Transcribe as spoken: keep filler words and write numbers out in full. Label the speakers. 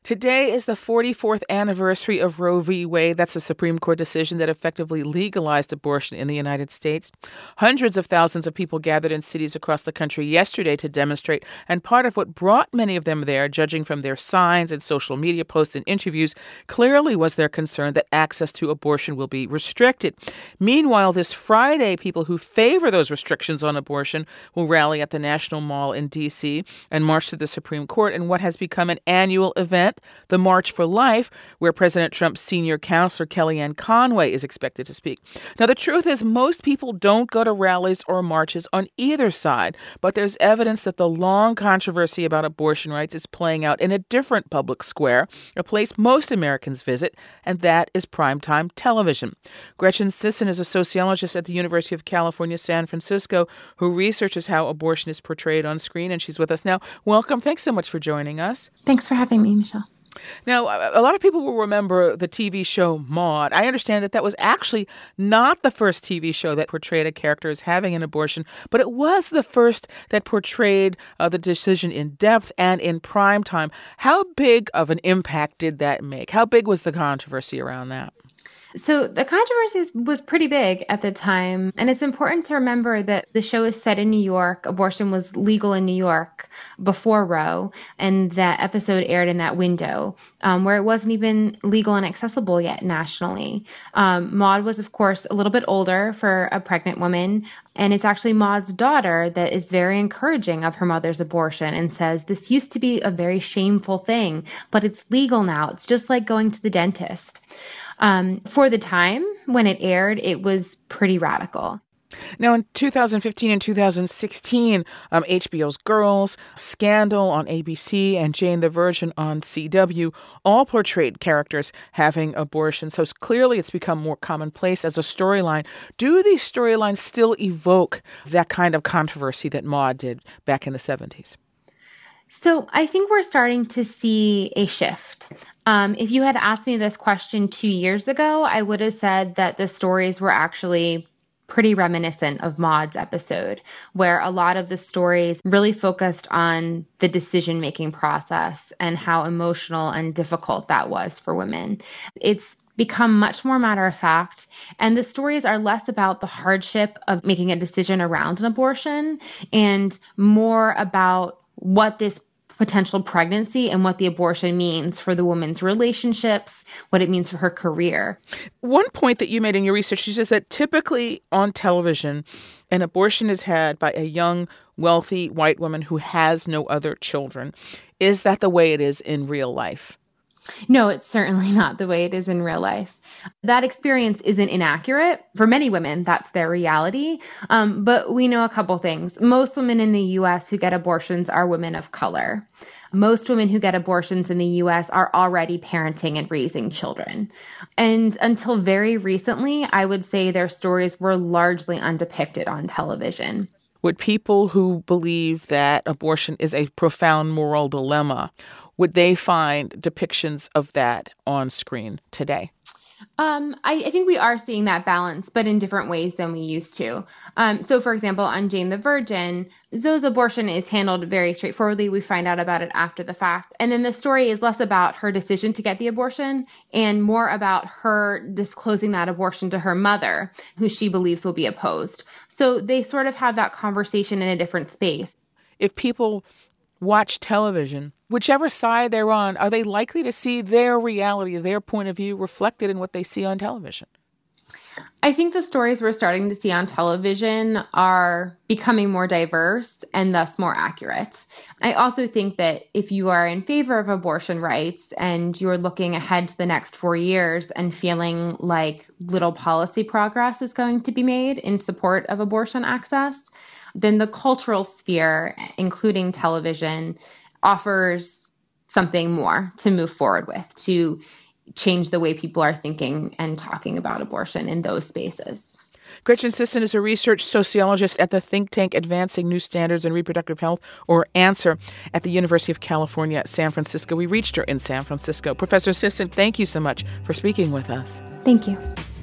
Speaker 1: Today is the forty-fourth anniversary of Roe v. Wade. That's a Supreme Court decision that effectively legalized abortion in the United States. Hundreds of thousands of people gathered in cities across the country yesterday to demonstrate, and part of what brought many of them there, judging from their signs and social media posts and interviews, clearly was their concern that access to abortion will be restricted. Meanwhile, this Friday, people who favor those restrictions on abortion will rally at the National Mall in D C and march to the Supreme Court in what has become an annual event, the March for Life, where President Trump's senior counselor Kellyanne Conway is expected to speak. Now, the truth is most people don't go to rallies or marches on either side, but there's evidence that the long controversy about abortion rights is playing out in a different public square, a place most Americans visit, and that is primetime television. Gretchen Sisson is a sociologist at the University of California, San Francisco, who researches how abortion is portrayed on screen, and she's with us now. Welcome. Thanks so much for joining us.
Speaker 2: Thanks for having me, Michelle.
Speaker 1: Now, a lot of people will remember the T V show Maude. I understand that that was actually not the first T V show that portrayed a character as having an abortion, but it was the first that portrayed uh, the decision in depth and in prime time. How big of an impact did that make? How big was the controversy around that?
Speaker 2: So the controversy was pretty big at the time, and it's important to remember that the show is set in New York. Abortion was legal in New York before Roe, and that episode aired in that window um, where it wasn't even legal and accessible yet nationally. Um, Maude was, of course, a little bit older for a pregnant woman, and it's actually Maude's daughter that is very encouraging of her mother's abortion and says, this used to be a very shameful thing, but it's legal now. It's just like going to the dentist. Um, for the time when it aired, it was pretty radical.
Speaker 1: Now, in two thousand fifteen and two thousand sixteen, um, H B O's Girls, Scandal on A B C, and Jane the Virgin on C W all portrayed characters having abortions. So clearly it's become more commonplace as a storyline. Do these storylines still evoke that kind of controversy that Maude did back in the seventies?
Speaker 2: So I think we're starting to see a shift. Um, if you had asked me this question two years ago, I would have said that the stories were actually pretty reminiscent of Maude's episode, where a lot of the stories really focused on the decision-making process and how emotional and difficult that was for women. It's become much more matter of fact, and the stories are less about the hardship of making a decision around an abortion and more about what this potential pregnancy and what the abortion means for the woman's relationships, what it means for her career.
Speaker 1: One point that you made in your research is that typically on television, an abortion is had by a young, wealthy white woman who has no other children. Is that the way it is in real life?
Speaker 2: No, it's certainly not the way it is in real life. That experience isn't inaccurate. For many women, that's their reality. Um, but we know a couple things. Most women in the U S who get abortions are women of color. Most women who get abortions in the U S are already parenting and raising children. And until very recently, I would say their stories were largely undepicted on television.
Speaker 1: Would people who believe that abortion is a profound moral dilemma, would they find depictions of that on screen today?
Speaker 2: Um, I, I think we are seeing that balance, but in different ways than we used to. Um, so, for example, on Jane the Virgin, Zoe's abortion is handled very straightforwardly. We find out about it after the fact. And then the story is less about her decision to get the abortion and more about her disclosing that abortion to her mother, who she believes will be opposed. So they sort of have that conversation in a different space.
Speaker 1: If people watch television, whichever side they're on, are they likely to see their reality, their point of view reflected in what they see on television?
Speaker 2: I think the stories we're starting to see on television are becoming more diverse and thus more accurate. I also think that if you are in favor of abortion rights and you're looking ahead to the next four years and feeling like little policy progress is going to be made in support of abortion access, then the cultural sphere, including television, offers something more to move forward with, to change the way people are thinking and talking about abortion in those spaces.
Speaker 1: Gretchen Sisson is a research sociologist at the think tank Advancing New Standards in Reproductive Health, or ANSWER, at the University of California, San Francisco. We reached her in San Francisco. Professor Sisson, thank you so much for speaking with us.
Speaker 2: Thank you.